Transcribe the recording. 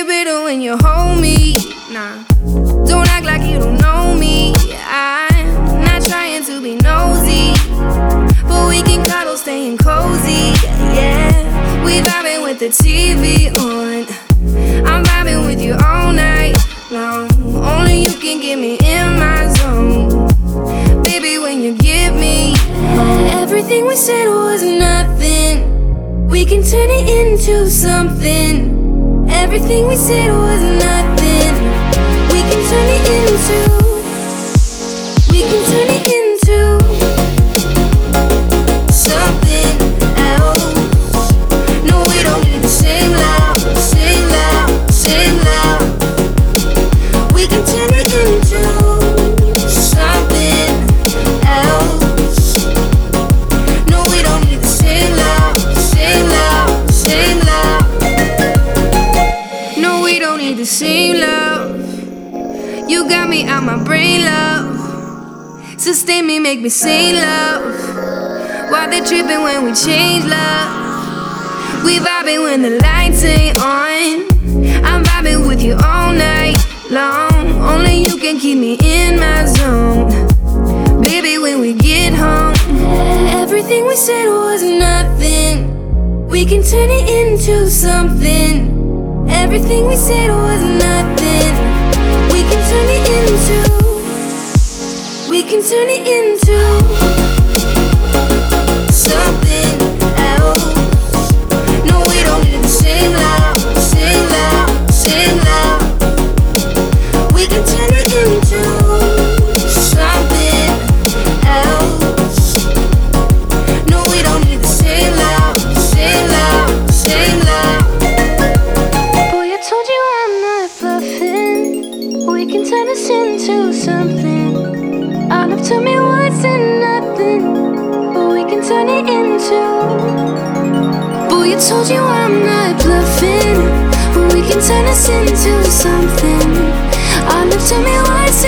get better when you hold me. Nah, don't act like you don't know me. I'm not trying to be nosy, but we can cuddle staying cozy. Yeah, we vibing with the TV on. I'm vibing with you all night long. Only you can get me in my zone. Baby, when you give me everything we said was nothing, we can turn it into something. Everything we said was nothing, we can turn it into, we can turn it into something else. No, we don't need to sing loud, sing loud, sing loud. We can turn it into something else. No, we don't need to sing loud, sing loud, sing loud. No, we don't need to sing loud. You got me out my brain, love. Sustain me, make me sing love. Why they tripping when we change love? We vibing when the lights ain't on. I'm vibing with you all night long. Only you can keep me in my zone. Baby, when we get home, everything we said was nothing, we can turn it into something. Everything we said was nothing, we can turn it into, we can turn it into something else. No, we don't need to sing loud, sing loud, sing loud. We can turn it into something else. No, we don't need to sing loud, sing loud, sing loud. Boy, I told you I'm not bluffing. We can turn this into something. All up to me words and nothing, but we can turn it into. Boy, I told you I'm not bluffing. We can turn this into something. All up to me words